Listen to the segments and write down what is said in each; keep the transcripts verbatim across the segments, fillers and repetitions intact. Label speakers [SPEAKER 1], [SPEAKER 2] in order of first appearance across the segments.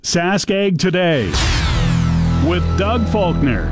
[SPEAKER 1] Saskag Today with Doug Faulkner.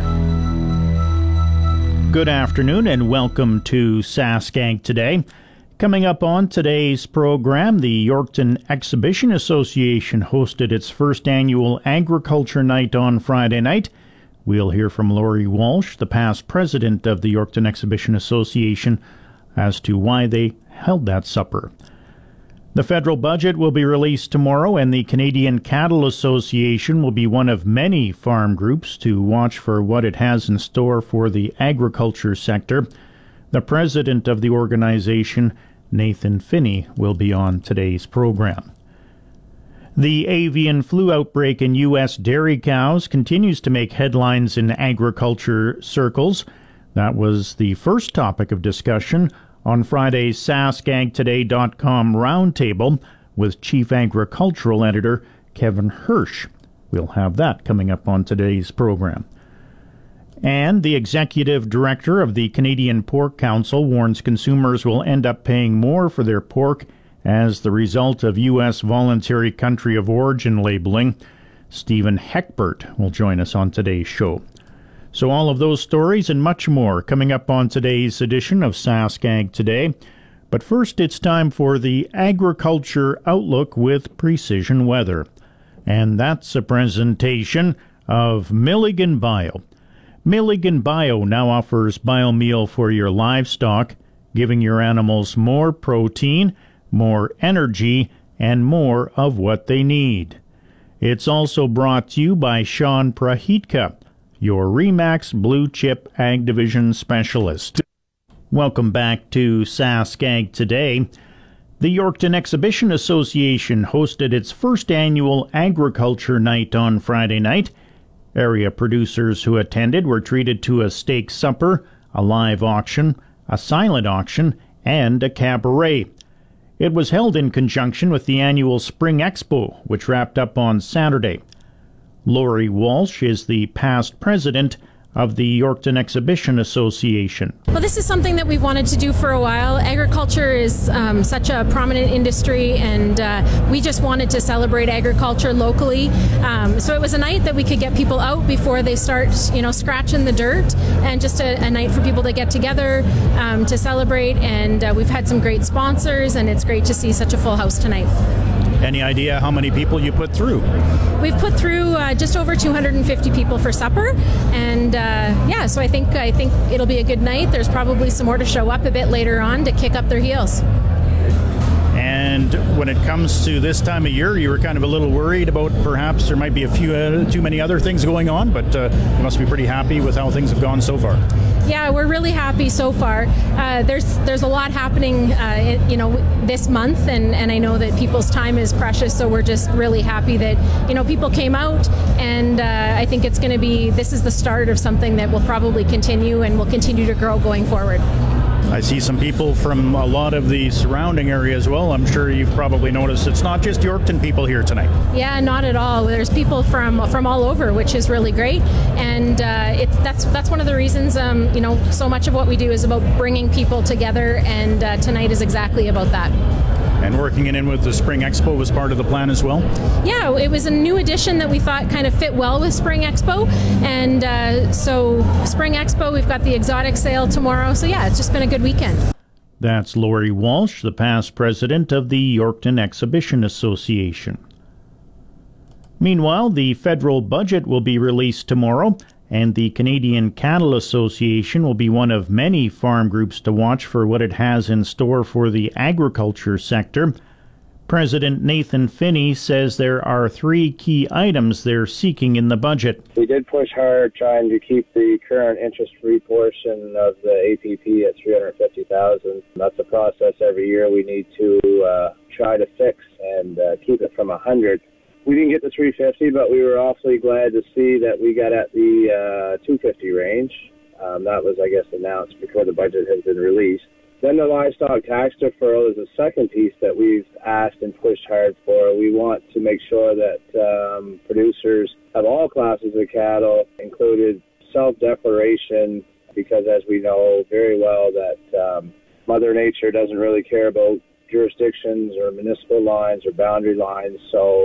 [SPEAKER 2] Good afternoon and welcome to Saskag Today. Coming up on today's program, the Yorkton Exhibition Association hosted its first annual Agriculture Night on Friday night. We'll hear from Laurie Walsh, the past president of the Yorkton Exhibition Association, as to why they held that supper. The federal budget will be released tomorrow, and the Canadian Cattle Association will be one of many farm groups to watch for what it has in store for the agriculture sector. The president of the organization, Nathan Finney, will be on today's program. The avian flu outbreak in U S dairy cows continues to make headlines in agriculture circles. That was the first topic of discussion on Friday's Saskag Today dot com roundtable with Chief Agricultural Editor Kevin Hirsch. We'll have that coming up on today's program. And the Executive Director of the Canadian Pork Council warns consumers will end up paying more for their pork as the result of U S voluntary country of origin labeling. Stephen Heckbert will join us on today's show. So all of those stories and much more coming up on today's edition of Saskag Today. But first, it's time for the Agriculture Outlook with Precision Weather. And that's a presentation of Milligan Bio. Milligan Bio now offers biomeal for your livestock, giving your animals more protein, more energy, and more of what they need. It's also brought to you by Sean Prahitka, your REMAX Blue Chip Ag Division Specialist. Welcome back to Saskag Today. The Yorkton Exhibition Association hosted its first annual Agriculture Night on Friday night. Area producers who attended were treated to a steak supper, a live auction, a silent auction, and a cabaret. It was held in conjunction with the annual Spring Expo, which wrapped up on Saturday. Laurie Walsh is the past president of the Yorkton Exhibition Association.
[SPEAKER 3] Well, this is something that we've wanted to do for a while. Agriculture is um, such a prominent industry, and uh, we just wanted to celebrate agriculture locally. Um, so it was a night that we could get people out before they start, you know, scratching the dirt, and just a, a night for people to get together um, to celebrate. And uh, we've had some great sponsors, and it's great to see such a full house tonight.
[SPEAKER 2] Any idea how many people you put through?
[SPEAKER 3] We've put through uh, just over two hundred fifty people for supper, and uh, yeah, so I think I think it'll be a good night. There's probably some more to show up a bit later on to kick up their heels.
[SPEAKER 2] And when it comes to this time of year, you were kind of a little worried about perhaps there might be a few uh, too many other things going on, but uh, you must be pretty happy with how things have gone so far.
[SPEAKER 3] Yeah, we're really happy so far. Uh, there's there's a lot happening, uh, you know, this month, and, and I know that people's time is precious, so we're just really happy that, you know, people came out, and uh, I think it's going to be, this is the start of something that will probably continue and will continue to grow going forward.
[SPEAKER 2] I see some people from a lot of the surrounding area as well. I'm sure you've probably noticed it's not just Yorkton people here tonight.
[SPEAKER 3] Yeah, not at all. There's people from from all over, which is really great, and uh, it's that's that's one of the reasons. Um, you know, so much of what we do is about bringing people together, and uh, tonight is exactly about that.
[SPEAKER 2] And working it in with the Spring Expo was part of the plan as well?
[SPEAKER 3] Yeah, it was a new addition that we thought kind of fit well with Spring Expo. And uh, so Spring Expo, we've got the exotic sale tomorrow. So yeah, it's just been a good weekend.
[SPEAKER 2] That's Laurie Walsh, the past president of the Yorkton Exhibition Association. Meanwhile, the federal budget will be released tomorrow, and the Canadian Cattle Association will be one of many farm groups to watch for what it has in store for the agriculture sector. President Nathan Finney says there are three key items they're seeking in the budget.
[SPEAKER 4] We did push hard trying to keep the current interest-free portion of the A P P at three hundred fifty thousand dollars. That's a process every year we need to uh, try to fix and uh, keep it from one hundred. We didn't get the three hundred fifty, but we were awfully glad to see that we got at the uh, two hundred fifty range. Um, that was, I guess, announced before the budget has been released. Then the livestock tax deferral is the second piece that we've asked and pushed hard for. We want to make sure that um, producers of all classes of cattle included self-declaration, because as we know very well that um, Mother Nature doesn't really care about jurisdictions or municipal lines or boundary lines. So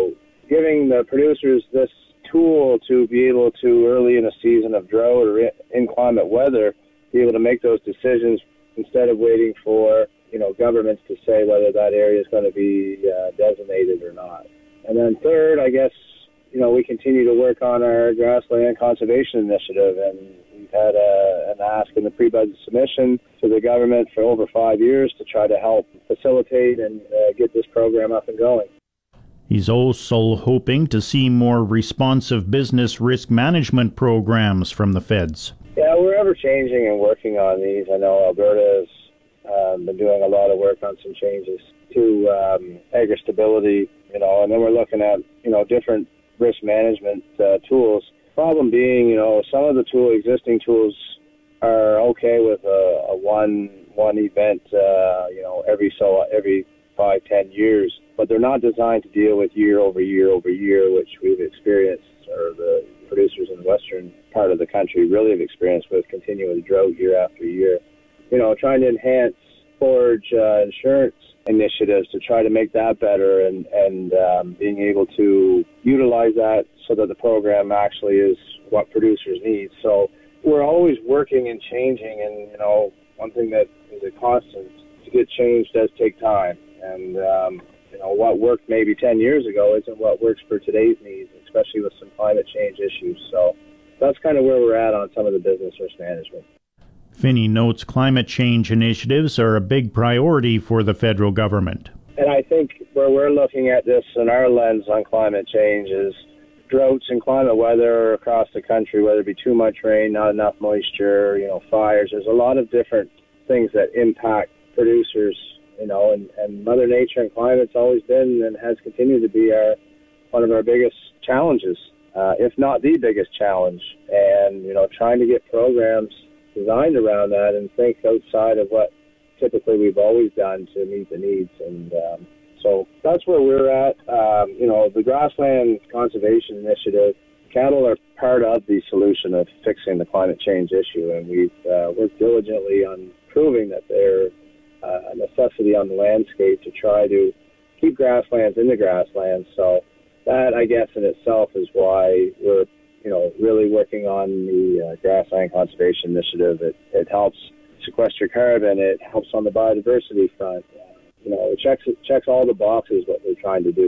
[SPEAKER 4] giving the producers this tool to be able to, early in a season of drought or inclement weather, be able to make those decisions instead of waiting for, you know, governments to say whether that area is going to be uh, designated or not. And then third, I guess, you know, we continue to work on our grassland conservation initiative, and we've had a, an ask in the pre-budget submission to the government for over five years to try to help facilitate and uh, get this program up and going.
[SPEAKER 2] He's also hoping to see more responsive business risk management programs from the feds.
[SPEAKER 4] Yeah, we're ever changing and working on these. I know Alberta's um, been doing a lot of work on some changes to um, agri-stability, you know, and then we're looking at, you know, different risk management uh, tools. Problem being, you know, some of the tool existing tools are okay with a, a one one event, uh, you know, every so every five ten years, but they're not designed to deal with year over year over year, which we've experienced, or the producers in the western part of the country really have experienced with continuous drought year after year. You know, trying to enhance forage uh, insurance initiatives to try to make that better, and, and um, being able to utilize that so that the program actually is what producers need. So we're always working and changing, and, you know, one thing that is a constant, to get change does take time. And, um, you know, what worked maybe ten years ago isn't what works for today's needs, especially with some climate change issues. So that's kind of where we're at on some of the business risk management.
[SPEAKER 2] Finney notes climate change initiatives are a big priority for the federal government.
[SPEAKER 4] And I think where we're looking at this in our lens on climate change is droughts and climate weather across the country, whether it be too much rain, not enough moisture, you know, fires. There's a lot of different things that impact producers, you know, and, and Mother Nature and climate's always been and has continued to be our one of our biggest challenges, uh, if not the biggest challenge. And, you know, trying to get programs designed around that and think outside of what typically we've always done to meet the needs. And um, so that's where we're at. Um, you know, the Grassland Conservation Initiative, cattle are part of the solution of fixing the climate change issue, and we've uh, worked diligently on proving that they're uh, a necessity on the landscape to try to keep grasslands in the grasslands. So that, I guess, in itself is why we're you know, really working on the uh, Grassland Conservation Initiative. It, it helps sequester carbon. It helps on the biodiversity front. Uh, you know, it checks, it checks all the boxes what we're trying to do.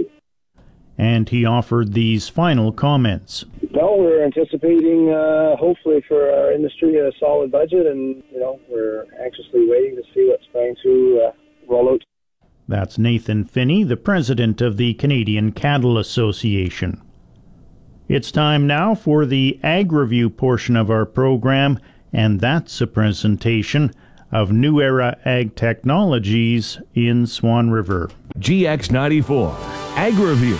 [SPEAKER 2] And he offered these final comments.
[SPEAKER 4] No, we're anticipating, uh, hopefully, for our industry a solid budget, and, you know, we're anxiously waiting to see what's going to uh, roll out.
[SPEAKER 2] That's Nathan Finney, the president of the Canadian Cattle Association. It's time now for the Ag Review portion of our program, and that's a presentation of New Era Ag Technologies in Swan River.
[SPEAKER 5] G X ninety-four, Ag Review.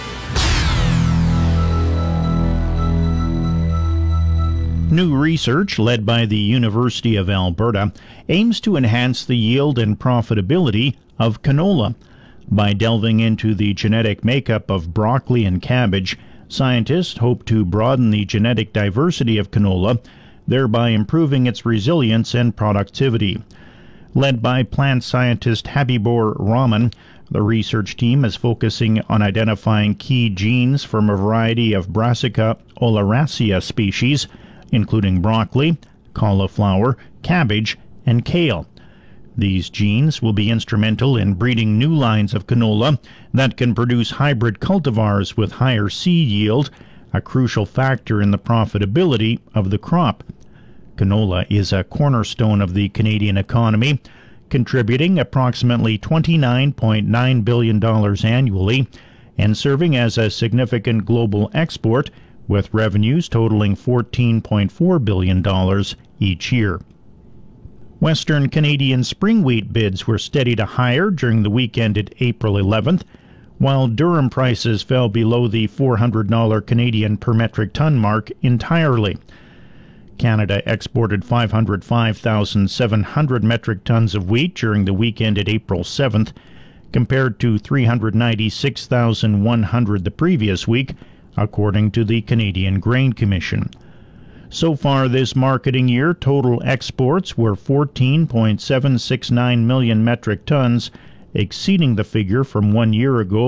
[SPEAKER 2] New research led by the University of Alberta aims to enhance the yield and profitability of canola. By delving into the genetic makeup of broccoli and cabbage, scientists hope to broaden the genetic diversity of canola, thereby improving its resilience and productivity. Led by plant scientist Habibur Rahman, the research team is focusing on identifying key genes from a variety of Brassica oleracea species, including broccoli, cauliflower, cabbage, and kale. These genes will be instrumental in breeding new lines of canola that can produce hybrid cultivars with higher seed yield, a crucial factor in the profitability of the crop. Canola is a cornerstone of the Canadian economy, contributing approximately twenty-nine point nine billion dollars annually and serving as a significant global export, with revenues totaling fourteen point four billion dollars each year. Western Canadian spring wheat bids were steady to higher during the week ended April eleventh, while durum prices fell below the four hundred dollars Canadian per metric ton mark entirely. Canada exported five hundred five thousand seven hundred metric tons of wheat during the week ended April seventh, compared to three hundred ninety-six thousand one hundred the previous week, according to the Canadian Grain Commission. So far this marketing year, total exports were fourteen point seven six nine million metric tons, exceeding the figure from one year ago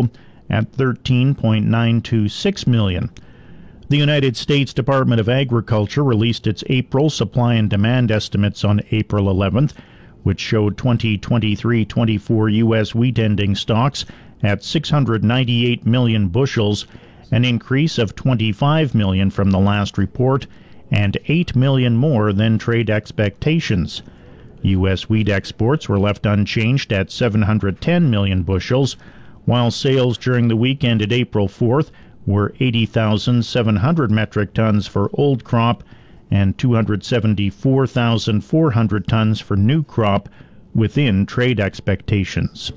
[SPEAKER 2] at thirteen point nine two six million dollars. The United States Department of Agriculture released its April supply and demand estimates on April eleventh, which showed twenty twenty-three twenty-four U S wheat ending stocks at six hundred ninety-eight million bushels, an increase of twenty-five million from the last report, and eight million more than trade expectations. U S wheat exports were left unchanged at seven hundred ten million bushels, while sales during the week ended April fourth were eighty thousand seven hundred metric tons for old crop and two hundred seventy-four thousand four hundred tons for new crop, within trade expectations.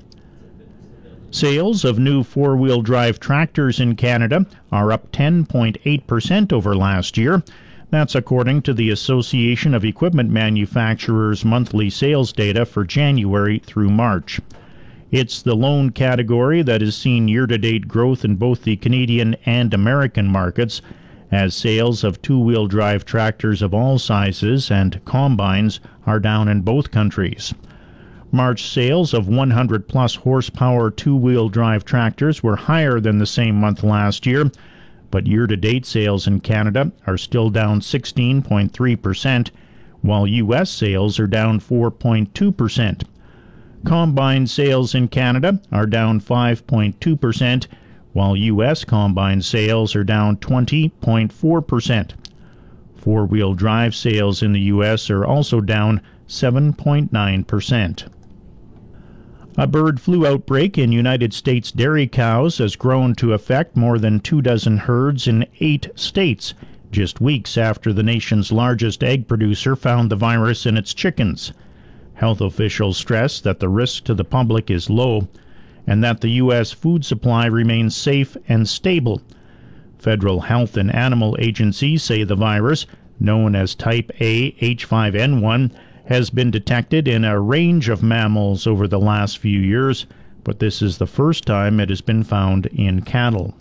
[SPEAKER 2] Sales of new four-wheel drive tractors in Canada are up ten point eight percent over last year. That's according to the Association of Equipment Manufacturers' monthly sales data for January through March. It's the lone category that has seen year-to-date growth in both the Canadian and American markets, as sales of two-wheel drive tractors of all sizes and combines are down in both countries. March sales of one hundred plus horsepower two-wheel drive tractors were higher than the same month last year, but year-to-date sales in Canada are still down sixteen point three percent, while U S sales are down four point two percent. Combine sales in Canada are down five point two percent, while U S combine sales are down twenty point four percent. Four-wheel drive sales in the U S are also down seven point nine percent. A bird flu outbreak in United States dairy cows has grown to affect more than two dozen herds in eight states, just weeks after the nation's largest egg producer found the virus in its chickens. Health officials stress that the risk to the public is low and that the U S food supply remains safe and stable. Federal health and animal agencies say the virus, known as type A H five N one, has been detected in a range of mammals over the last few years, but this is the first time it has been found in cattle.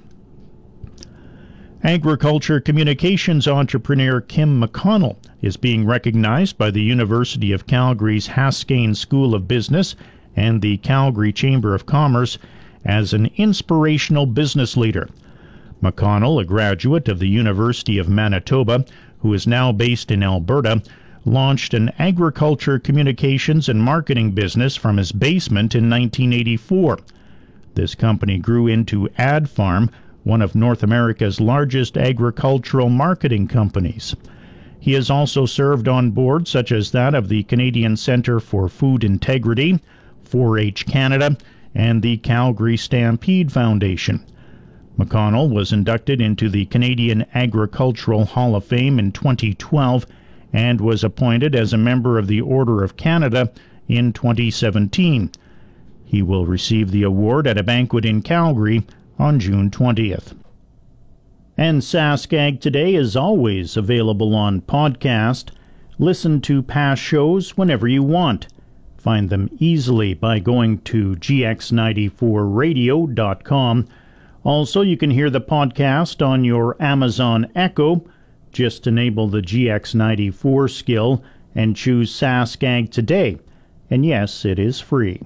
[SPEAKER 2] Agriculture communications entrepreneur Kim McConnell is being recognized by the University of Calgary's Haskayne School of Business and the Calgary Chamber of Commerce as an inspirational business leader. McConnell, a graduate of the University of Manitoba, who is now based in Alberta, launched an agriculture communications and marketing business from his basement in nineteen eighty-four. This company grew into AdFarm, one of North America's largest agricultural marketing companies. He has also served on boards such as that of the Canadian Centre for Food Integrity, four H Canada, and the Calgary Stampede Foundation. McConnell was inducted into the Canadian Agricultural Hall of Fame in twenty twelve and was appointed as a member of the Order of Canada in twenty seventeen. He will receive the award at a banquet in Calgary on June twentieth. And SaskAg Today is always available on podcast. Listen to past shows whenever you want. Find them easily by going to g x ninety-four radio dot com. Also, you can hear the podcast on your Amazon Echo. Just enable the G X ninety-four skill and choose SaskAg Today. And yes, it is free.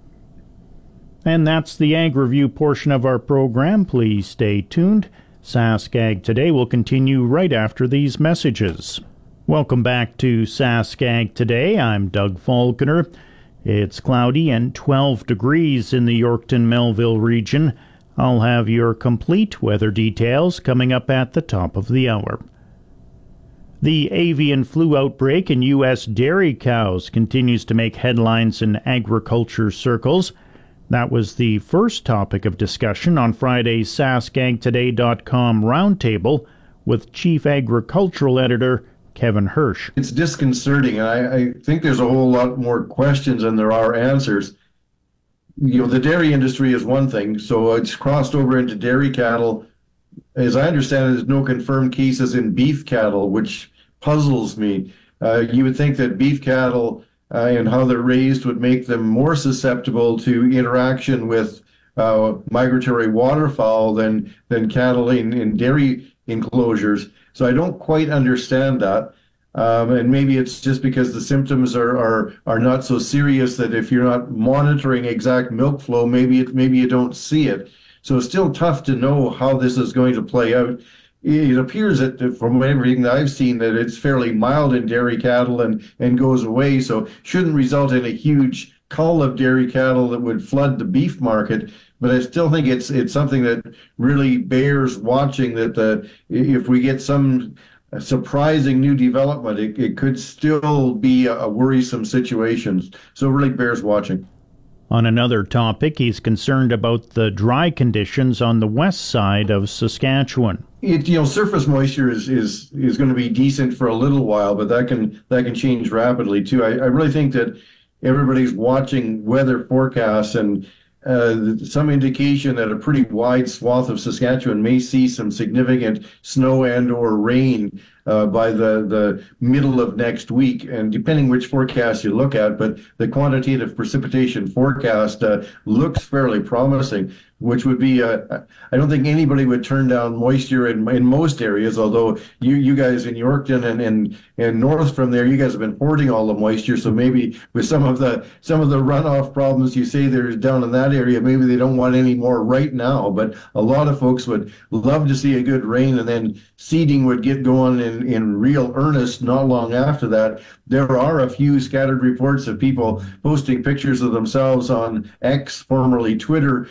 [SPEAKER 2] And that's the Ag Review portion of our program. Please stay tuned. SaskAg Today will continue right after these messages. Welcome back to SaskAg Today. I'm Doug Falconer. It's cloudy and twelve degrees in the Yorkton-Melville region. I'll have your complete weather details coming up at the top of the hour. The avian flu outbreak in U S dairy cows continues to make headlines in agriculture circles. That was the first topic of discussion on Friday's Sask Ag Today dot com roundtable with Chief Agricultural Editor Kevin Hirsch.
[SPEAKER 6] It's disconcerting, and I, I think there's a whole lot more questions than there are answers. You know, the dairy industry is one thing, so it's crossed over into dairy cattle. As I understand it, there's no confirmed cases in beef cattle, which puzzles me. Uh, you would think that beef cattle uh, and how they're raised would make them more susceptible to interaction with uh, migratory waterfowl than than cattle in, in dairy enclosures. So I don't quite understand that. Um, and maybe it's just because the symptoms are, are are not so serious that if you're not monitoring exact milk flow, maybe it maybe you don't see it. So it's still tough to know how this is going to play out. It appears that from everything that I've seen that it's fairly mild in dairy cattle and, and goes away, so shouldn't result in a huge cull of dairy cattle that would flood the beef market. But I still think it's it's something that really bears watching, that uh, if we get some surprising new development, it, it could still be a, a worrisome situation. So it really bears watching.
[SPEAKER 2] On another topic, he's concerned about the dry conditions on the west side of Saskatchewan.
[SPEAKER 6] It, you know, surface moisture is, is, is going to be decent for a little while, but that can that can change rapidly too. I, I really think that everybody's watching weather forecasts, and uh, some indication that a pretty wide swath of Saskatchewan may see some significant snow and or rain uh, by the, the middle of next week. And depending which forecast you look at, but the quantitative precipitation forecast uh, looks fairly promising, which would be, uh, I don't think anybody would turn down moisture in in most areas, although you, you guys in Yorkton and, and, and north from there, you guys have been hoarding all the moisture. So maybe with some of the some of the runoff problems you say there's down in that area, maybe they don't want any more right now. But a lot of folks would love to see a good rain, and then seeding would get going in, in real earnest not long after that. There are a few scattered reports of people posting pictures of themselves on X, formerly Twitter,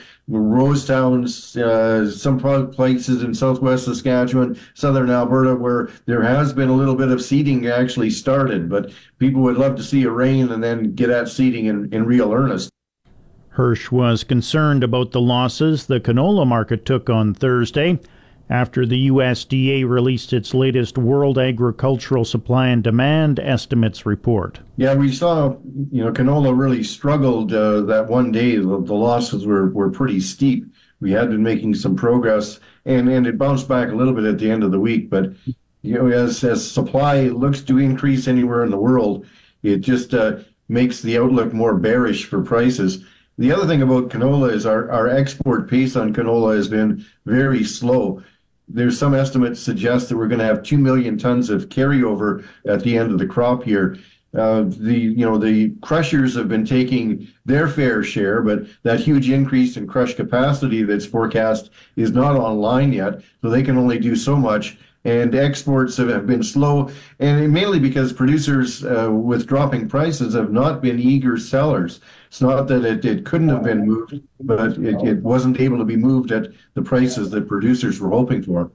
[SPEAKER 6] Rosetowns, uh, some places in southwest Saskatchewan, southern Alberta, where there has been a little bit of seeding actually started, but people would love to see a rain and then get at seeding in, in real earnest.
[SPEAKER 2] Hirsch was concerned about the losses the canola market took on Thursday after the U S D A released its latest World Agricultural Supply and Demand Estimates report.
[SPEAKER 6] Yeah, we saw, you know, canola really struggled uh, that one day. The, the losses were, were pretty steep. We had been making some progress, and, and it bounced back a little bit at the end of the week. But, you know, as, as supply looks to increase anywhere in the world, it just uh, makes the outlook more bearish for prices. The other thing about canola is our, our export pace on canola has been very slow. There's some estimates suggest that we're going to have two million tons of carryover at the end of the crop year. Uh, the you know the crushers have been taking their fair share, but that huge increase in crush capacity that's forecast is not online yet, so they can only do so much. And exports have, have been slow, and mainly because producers uh, with dropping prices have not been eager sellers. It's not that it, it couldn't have been moved, but it, it wasn't able to be moved at the prices that producers were hoping for.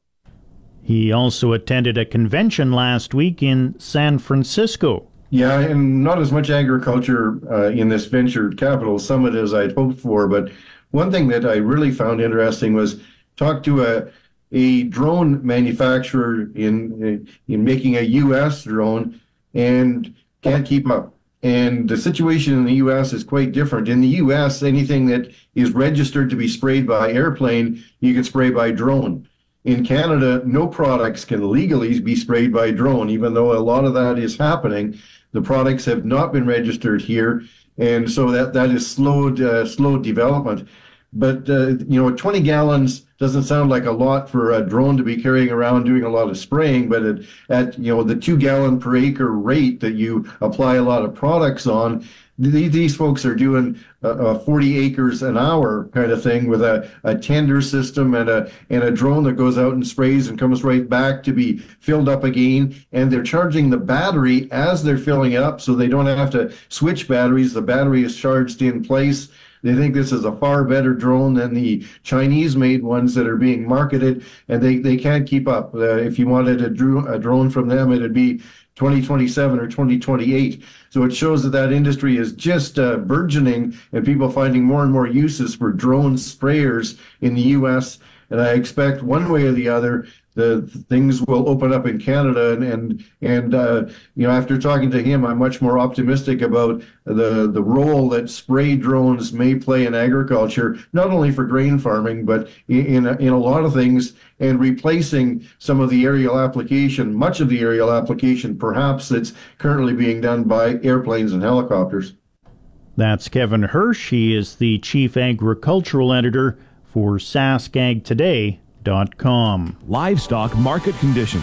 [SPEAKER 2] He also attended a convention last week in San Francisco.
[SPEAKER 6] Yeah, and not as much agriculture uh, in this venture capital summit as I'd hoped for, but one thing that I really found interesting was talk to a a drone manufacturer in in making a U S drone and can't keep up. And the situation in the U S is quite different. In the U S, anything that is registered to be sprayed by airplane, you can spray by drone. In Canada, no products can legally be sprayed by drone, even though a lot of that is happening. The products have not been registered here, and so that, that has slowed uh, slowed development. But, uh, you know, twenty gallons doesn't sound like a lot for a drone to be carrying around doing a lot of spraying, but it, at, you know, the two gallon per acre rate that you apply a lot of products on, th- these folks are doing uh, uh, forty acres an hour kind of thing with a, a tender system and a, and a drone that goes out and sprays and comes right back to be filled up again. And they're charging the battery as they're filling it up, so they don't have to switch batteries. The battery is charged in place. They think this is a far better drone than the Chinese-made ones that are being marketed, and they, they can't keep up. Uh, if you wanted a, dro- a drone from them, it'd be twenty twenty-seven or twenty twenty-eight. So it shows that that industry is just uh, burgeoning, and people finding more and more uses for drone sprayers in the U S. And I expect one way or the other, the things will open up in Canada, and and, and uh, you know, after talking to him, I'm much more optimistic about the the role that spray drones may play in agriculture, not only for grain farming, but in in a, in a lot of things, and replacing some of the aerial application, much of the aerial application, perhaps, that's currently being done by airplanes and helicopters.
[SPEAKER 2] That's Kevin Hirsch. He is the Chief Agricultural Editor for Sask Ag Today dot com.
[SPEAKER 5] Livestock market conditions.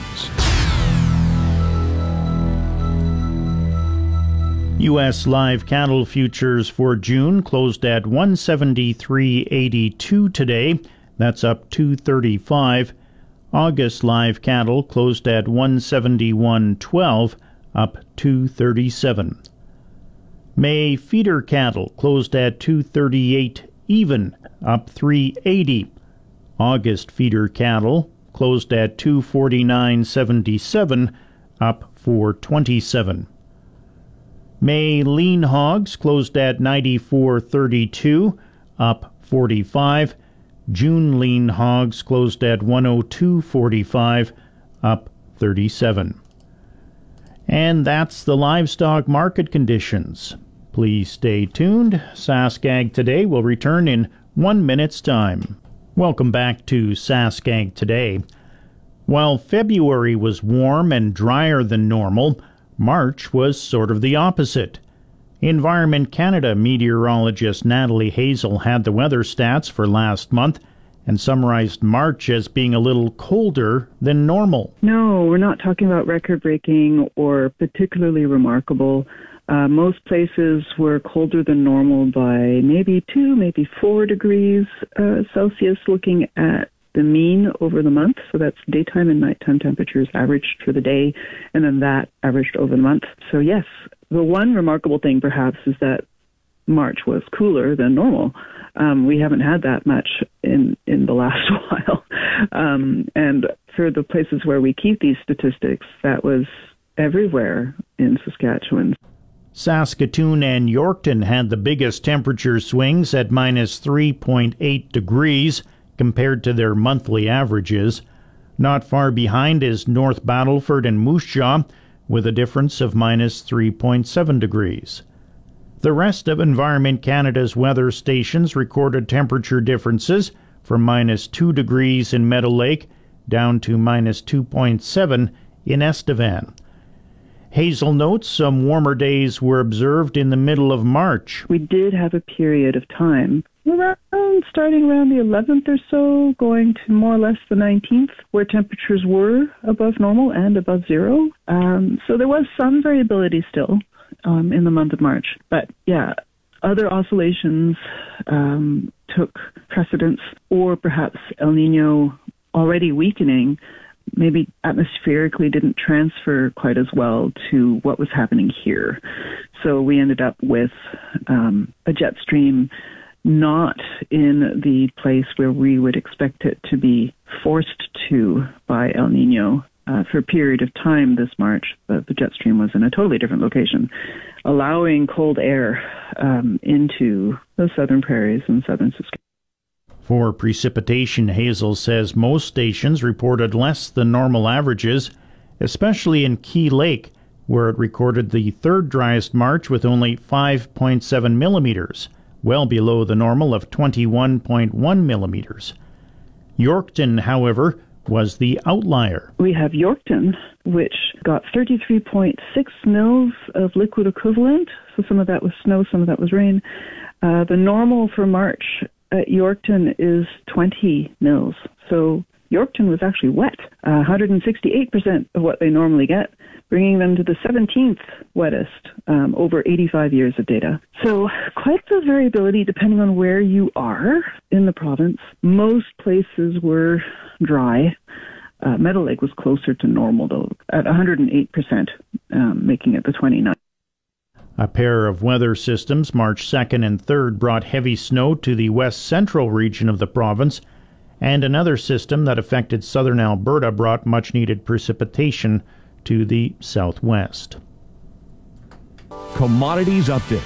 [SPEAKER 2] U S live cattle futures for June closed at one seventy-three eighty-two today. That's up two thirty-five. August live cattle closed at one seventy-one twelve, up two thirty-seven. May feeder cattle closed at two thirty-eight even, up three eighty. August feeder cattle closed at two forty-nine seventy-seven, up four twenty-seven. May lean hogs closed at ninety-four thirty-two, up forty-five. June lean hogs closed at one oh two forty-five, up thirty-seven. And that's the livestock market conditions. Please stay tuned. SaskAg Today will return in one minute's time. Welcome back to SaskAg Today. While February was warm and drier than normal, March was sort of the opposite. Environment Canada meteorologist Natalie Hazel had the weather stats for last month and summarized March as being a little colder than normal.
[SPEAKER 7] No, we're not talking about record-breaking or particularly remarkable. Uh, most places were colder than normal by maybe two, maybe four degrees uh, Celsius, looking at the mean over the month. So that's daytime and nighttime temperatures averaged for the day, and then that averaged over the month. So yes, the one remarkable thing perhaps is that March was cooler than normal. Um, we haven't had that much in, in the last while. Um, and for the places where we keep these statistics, that was everywhere in Saskatchewan.
[SPEAKER 2] Saskatoon and Yorkton had the biggest temperature swings at minus three point eight degrees compared to their monthly averages. Not far behind is North Battleford and Moose Jaw, with a difference of minus three point seven degrees. The rest of Environment Canada's weather stations recorded temperature differences from minus two degrees in Meadow Lake down to minus two point seven in Estevan. Hazel notes some warmer days were observed in the middle of March.
[SPEAKER 7] We did have a period of time, around, starting around the eleventh or so, going to more or less the nineteenth, where temperatures were above normal and above zero. Um, so there was some variability still um, in the month of March. But yeah, other oscillations um, took precedence, or perhaps El Nino already weakening maybe atmospherically didn't transfer quite as well to what was happening here. So we ended up with um, a jet stream not in the place where we would expect it to be forced to by El Nino. Uh, for a period of time this March, but the jet stream was in a totally different location, allowing cold air um, into the southern prairies and southern Saskatchewan.
[SPEAKER 2] For precipitation, Hazel says most stations reported less than normal averages, especially in Key Lake, where it recorded the third driest March with only five point seven millimeters, well below the normal of twenty-one point one millimeters. Yorkton, however, was the outlier.
[SPEAKER 7] We have Yorkton, which got thirty-three point six mils of liquid equivalent, so some of that was snow, some of that was rain. Uh, the normal for March at Yorkton is twenty mils. So Yorkton was actually wet, uh, one hundred sixty-eight percent of what they normally get, bringing them to the seventeenth wettest um, over eighty-five years of data. So quite the variability depending on where you are in the province. Most places were dry. Uh, Meadow Lake was closer to normal, though, at one hundred eight percent, um, making it the twenty-ninth.
[SPEAKER 2] A pair of weather systems, March second and third, brought heavy snow to the west-central region of the province, and another system that affected southern Alberta brought much-needed precipitation to the southwest.
[SPEAKER 5] Commodities Update.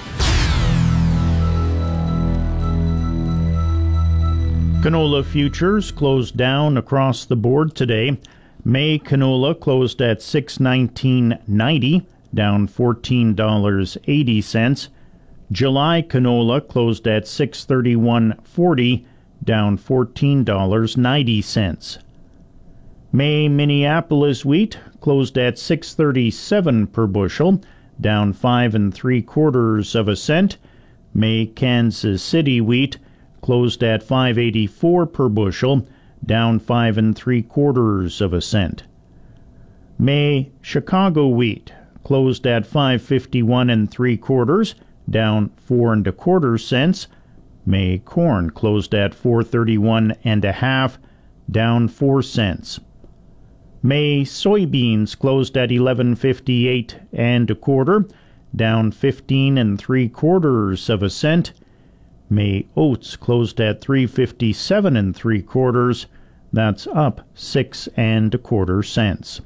[SPEAKER 2] Canola futures closed down across the board today. May canola closed at six nineteen ninety, down fourteen dollars and eighty cents. July canola closed at six thirty-one forty, down fourteen dollars and ninety cents. May Minneapolis wheat closed at six thirty-seven per bushel, down five and three quarters of a cent. May Kansas City wheat closed at five eighty-four per bushel, down five and three quarters of a cent. May Chicago wheat closed at five fifty-one and three quarters, down four and a quarter cents. May corn closed at four thirty-one and a half, down four cents. May soybeans closed at eleven fifty-eight and a quarter, down fifteen and three quarters of a cent. May oats closed at three fifty-seven and three quarters, that's up six and a quarter cents.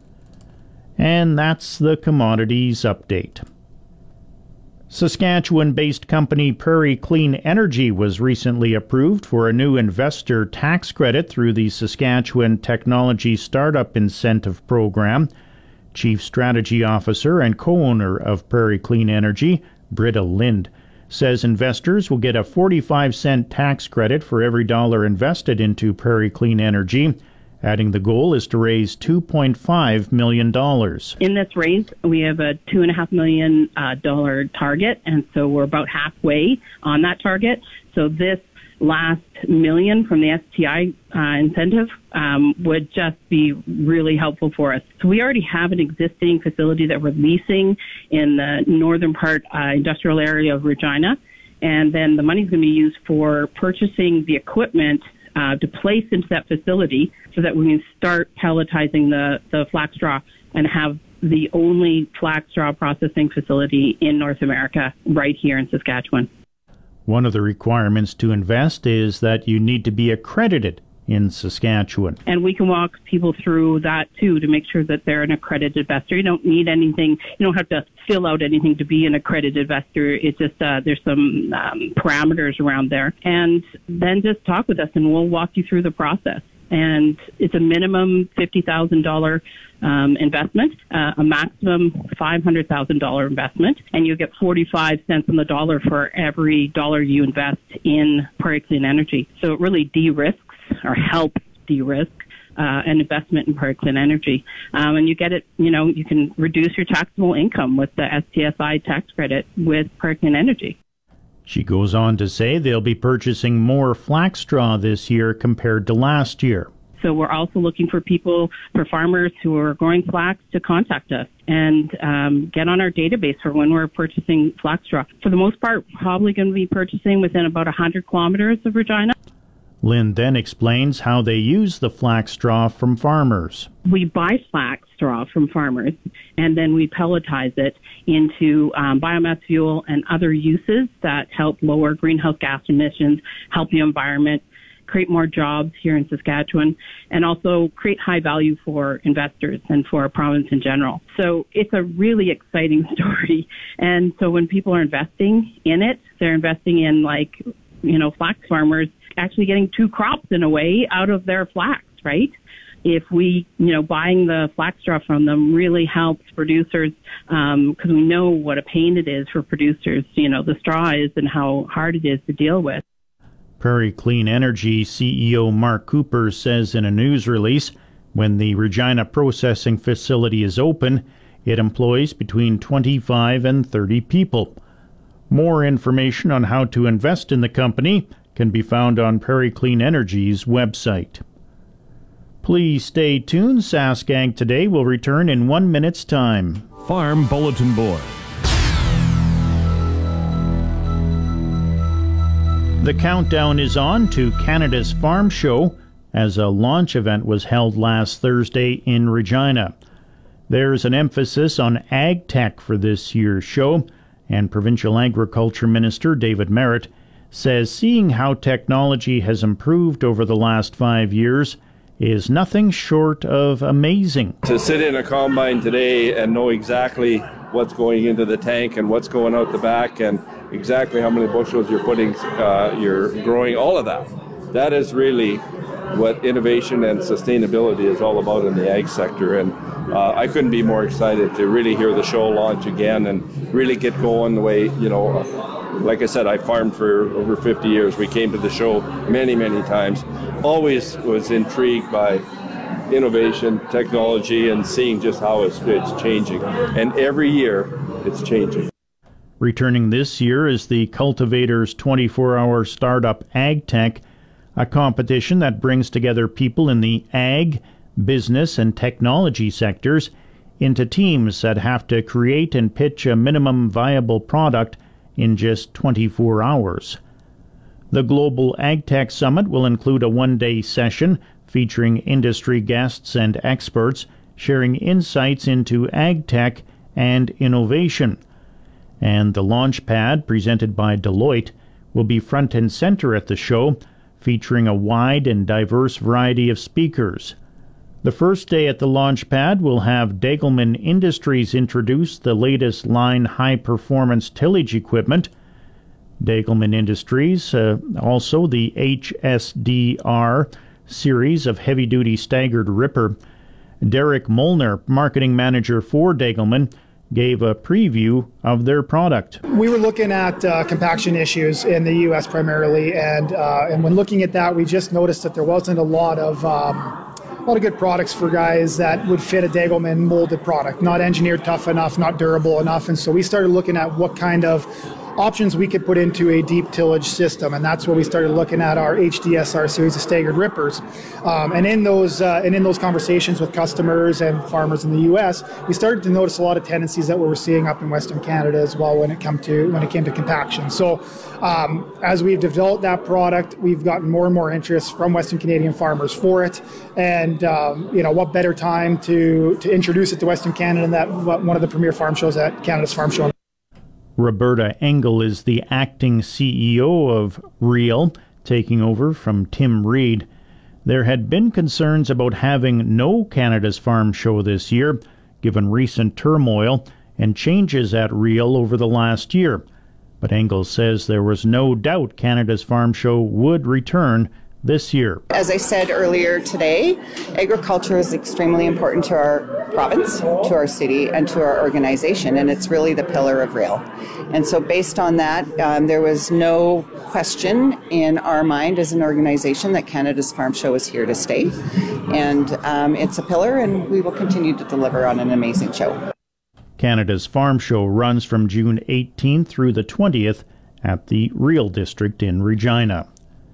[SPEAKER 2] And that's the commodities update. Saskatchewan-based company Prairie Clean Energy was recently approved for a new investor tax credit through the Saskatchewan Technology Startup Incentive Program. Chief Strategy Officer and co-owner of Prairie Clean Energy, Britta Lind, says investors will get a forty-five cent tax credit for every dollar invested into Prairie Clean Energy, adding the goal is to raise two point five million dollars.
[SPEAKER 8] In this raise, we have a two point five million dollars uh, target, and so we're about halfway on that target. So this last million from the S T I uh, incentive um, would just be really helpful for us. So we already have an existing facility that we're leasing in the northern part uh, industrial area of Regina, and then the money is going to be used for purchasing the equipment uh, to place into that facility so that we can start pelletizing the, the flax straw and have the only flax straw processing facility in North America right here in Saskatchewan.
[SPEAKER 2] One of the requirements to invest is that you need to be accredited in Saskatchewan.
[SPEAKER 8] And we can walk people through that too to make sure that they're an accredited investor. You don't need anything, you don't have to fill out anything to be an accredited investor. It's just uh, there's some um, parameters around there. And then just talk with us and we'll walk you through the process. And it's a minimum fifty thousand dollars um, investment, uh, a maximum five hundred thousand dollars investment, and you get forty-five cents on the dollar for every dollar you invest in Prairie Clean Energy. So it really de-risks or helps de-risk uh, an investment in Prairie Clean Energy. Um, and you get it, you know, you can reduce your taxable income with the S T S I tax credit with Prairie Clean Energy.
[SPEAKER 2] She goes on to say they'll be purchasing more flax straw this year compared to last year.
[SPEAKER 8] So we're also looking for people, for farmers who are growing flax to contact us and um, get on our database for when we're purchasing flax straw. For the most part, probably going to be purchasing within about one hundred kilometers of Regina.
[SPEAKER 2] Lynn then explains how they use the flax straw from farmers.
[SPEAKER 8] We buy flax straw from farmers, and then we pelletize it into um, biomass fuel and other uses that help lower greenhouse gas emissions, help the environment, create more jobs here in Saskatchewan, and also create high value for investors and for our province in general. So it's a really exciting story. And so when people are investing in it, they're investing in, like, you know, flax farmers actually getting two crops in a way out of their flax, right? If we, you know, buying the flax straw from them really helps producers, um, because we know what a pain it is for producers, you know, the straw is and how hard it is to deal with.
[SPEAKER 2] Prairie Clean Energy C E O Mark Cooper says in a news release, when the Regina processing facility is open, it employs between twenty-five and thirty people. More information on how to invest in the company can be found on Prairie Clean Energy's website. Please stay tuned. SaskAg Today will return in one minute's time.
[SPEAKER 5] Farm Bulletin Board.
[SPEAKER 2] The countdown is on to Canada's Farm Show as a launch event was held last Thursday in Regina. There's an emphasis on ag tech for this year's show, and Provincial Agriculture Minister David Merritt says seeing how technology has improved over the last five years is nothing short of amazing.
[SPEAKER 9] To sit in a combine today and know exactly what's going into the tank and what's going out the back and exactly how many bushels you're putting, uh, you're growing, all of that, that is really what innovation and sustainability is all about in the ag sector. And uh, I couldn't be more excited to really hear the show launch again and really get going the way, you know, uh, like I said, I farmed for over fifty years. We came to the show many, many times. Always was intrigued by innovation, technology, and seeing just how it's, it's changing. And every year, it's changing.
[SPEAKER 2] Returning this year is the Cultivators twenty-four hour Startup Ag Tech, a competition that brings together people in the ag, business, and technology sectors into teams that have to create and pitch a minimum viable product in just twenty-four hours. The Global AgTech Summit will include a one-day session featuring industry guests and experts sharing insights into AgTech and innovation. And the Launchpad, presented by Deloitte, will be front and center at the show, featuring a wide and diverse variety of speakers. The first day at the Launchpad will have Degelman Industries introduce the latest line high-performance tillage equipment. Degelman Industries, uh, also the H S D R series of heavy-duty staggered ripper. Derek Molnar, marketing manager for Degelman, gave a preview of their product.
[SPEAKER 10] We were looking at uh, compaction issues in the U S primarily, and uh, and when looking at that, we just noticed that there wasn't a lot of um, a lot of good products for guys that would fit a Degelman molded product, not engineered tough enough, not durable enough, and so we started looking at what kind of options we could put into a deep tillage system, and that's where we started looking at our H D S R series of staggered rippers. Um, and in those uh, and in those conversations with customers and farmers in the U S, we started to notice a lot of tendencies that we were seeing up in Western Canada as well when it came to when it came to compaction. So, um, as we've developed that product, we've gotten more and more interest from Western Canadian farmers for it. And um, you know, what better time to to introduce it to Western Canada than that one of the premier farm shows at Canada's Farm Show.
[SPEAKER 2] Roberta Engel is the acting C E O of Reel, taking over from Tim Reed. There had been concerns about having no Canada's Farm Show this year, given recent turmoil and changes at Reel over the last year. But Engel says there was no doubt Canada's Farm Show would return this year.
[SPEAKER 11] As I said earlier today, agriculture is extremely important to our province, to our city, and to our organization, and it's really the pillar of Reel. And so based on that, um, there was no question in our mind as an organization that Canada's Farm Show is here to stay. And um, it's a pillar, and we will continue to deliver on an amazing show.
[SPEAKER 2] Canada's Farm Show runs from June eighteenth through the twentieth at the Reel District in Regina.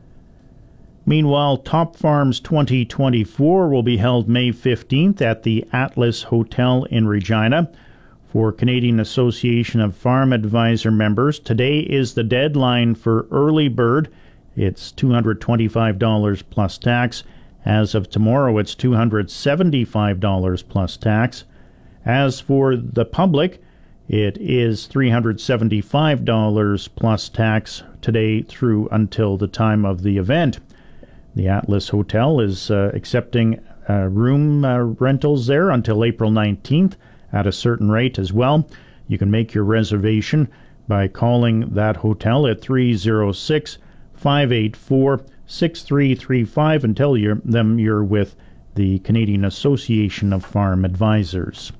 [SPEAKER 2] Meanwhile, Top Farms twenty twenty-four will be held May fifteenth at the Atlas Hotel in Regina. For Canadian Association of Farm Advisor members, today is the deadline for early bird. It's two hundred twenty-five dollars plus tax. As of tomorrow, it's two hundred seventy-five dollars plus tax. As for the public, it is three hundred seventy-five dollars plus tax today through until the time of the event. The Atlas Hotel is uh, accepting uh, room uh, rentals there until April nineteenth at a certain rate as well. You can make your reservation by calling that hotel at three oh six, five eight four, six three three five and tell you, them you're with the Canadian Association of Farm Advisors.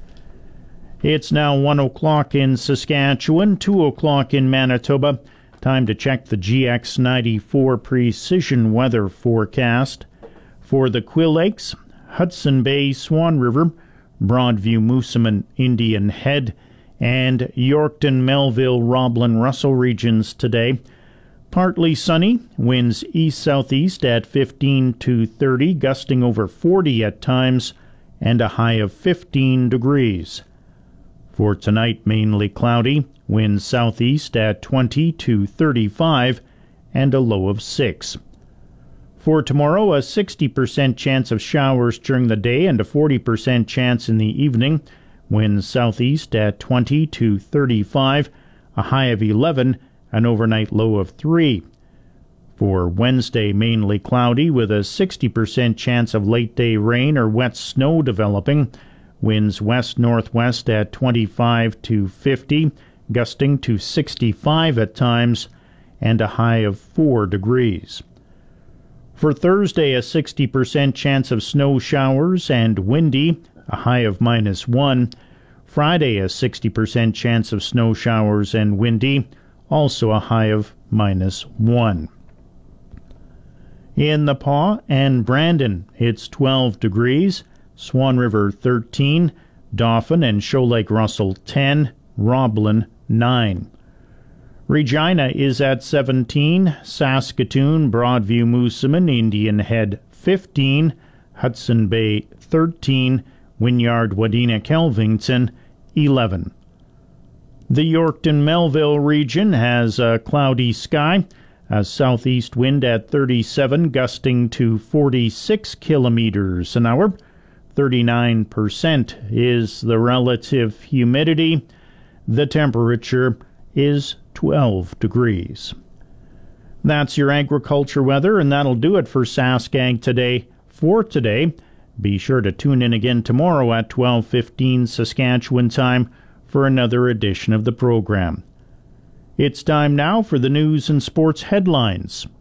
[SPEAKER 2] It's now one o'clock in Saskatchewan, two o'clock in Manitoba. Time to check the G X ninety-four precision weather forecast. For the Quill Lakes, Hudson Bay, Swan River, Broadview, Moosomin, Indian Head, and Yorkton, Melville, Roblin, Russell regions today. Partly sunny, winds east-southeast at fifteen to thirty, gusting over forty at times, and a high of fifteen degrees. For tonight, mainly cloudy, winds southeast at twenty to thirty-five, and a low of six. For tomorrow, a sixty percent chance of showers during the day and a forty percent chance in the evening. Winds southeast at twenty to thirty-five, a high of eleven, an overnight low of three. For Wednesday, mainly cloudy with a sixty percent chance of late-day rain or wet snow developing. Winds west-northwest at twenty-five to fifty, gusting to sixty-five at times, and a high of four degrees. For Thursday, a sixty percent chance of snow showers and windy, a high of minus one. Friday, a sixty percent chance of snow showers and windy, also a high of minus one. In the Paw and Brandon, it's twelve degrees. Swan River thirteen, Dauphin and Shoal Lake Russell ten, Roblin nine. Regina is at seventeen, Saskatoon, Broadview, Moosomin, Indian Head fifteen, Hudson Bay thirteen, Wynyard, Wadena, Kelvington eleven. The Yorkton Melville region has a cloudy sky. A southeast wind at thirty-seven, gusting to forty-six kilometers an hour. thirty-nine percent is the relative humidity. The temperature is twelve degrees. That's your agriculture weather, and that'll do it for SaskAg Today for today. Be sure to tune in again tomorrow at twelve fifteen Saskatchewan time for another edition of the program. It's time now for the news and sports headlines.